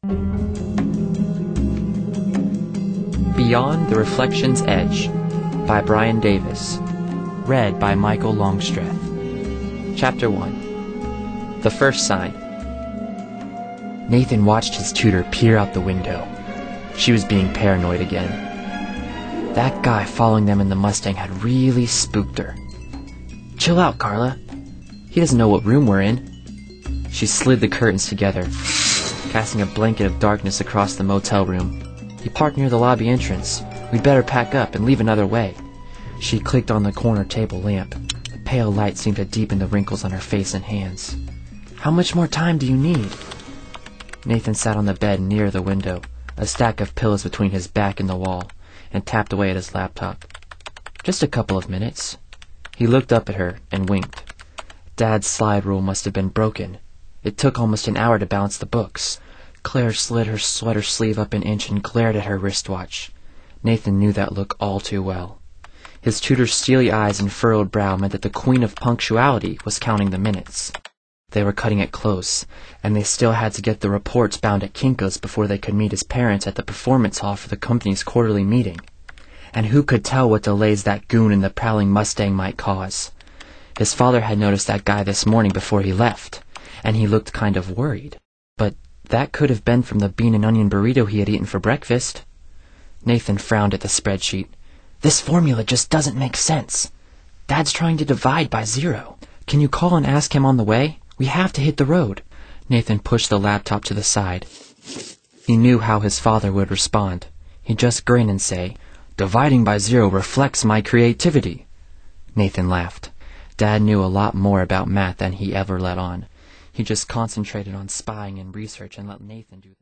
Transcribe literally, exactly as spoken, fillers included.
Beyond the Reflection's Edge by Brian Davis. Read by Michael Longstreth. Chapter one. The First Sign. Nathan watched his tutor peer out the window. She was being paranoid again. That guy following them in the Mustang had really spooked her. "Chill out, Carla. He doesn't know what room we're in." She slid the curtains together, casting a blanket of darkness across the motel room. "He parked near the lobby entrance. We'd better pack up and leave another way." She clicked on the corner table lamp. The pale light seemed to deepen the wrinkles on her face and hands. "How much more time do you need?" Nathan sat on the bed near the window, a stack of pillows between his back and the wall, and tapped away at his laptop. "Just a couple of minutes." He looked up at her and winked. Dad's slide rule must have been broken. It took almost an hour to balance the books. Claire slid her sweater sleeve up an inch and glared at her wristwatch. Nathan knew that look all too well. His tutor's steely eyes and furrowed brow meant that the queen of punctuality was counting the minutes. They were cutting it close, and they still had to get the reports bound at Kinko's before they could meet his parents at the performance hall for the company's quarterly meeting. And who could tell what delays that goon in the prowling Mustang might cause? His father had noticed that guy this morning before he left, and he looked kind of worried. But that could have been from the bean and onion burrito he had eaten for breakfast. Nathan frowned at the spreadsheet. "This formula just doesn't make sense. Dad's trying to divide by zero. Can you call and ask him on the way? We have to hit the road." Nathan pushed the laptop to the side. He knew how his father would respond. He'd just grin and say, "Dividing by zero reflects my creativity." Nathan laughed. Dad knew a lot more about math than he ever let on. He just concentrated on spying and research and let Nathan do the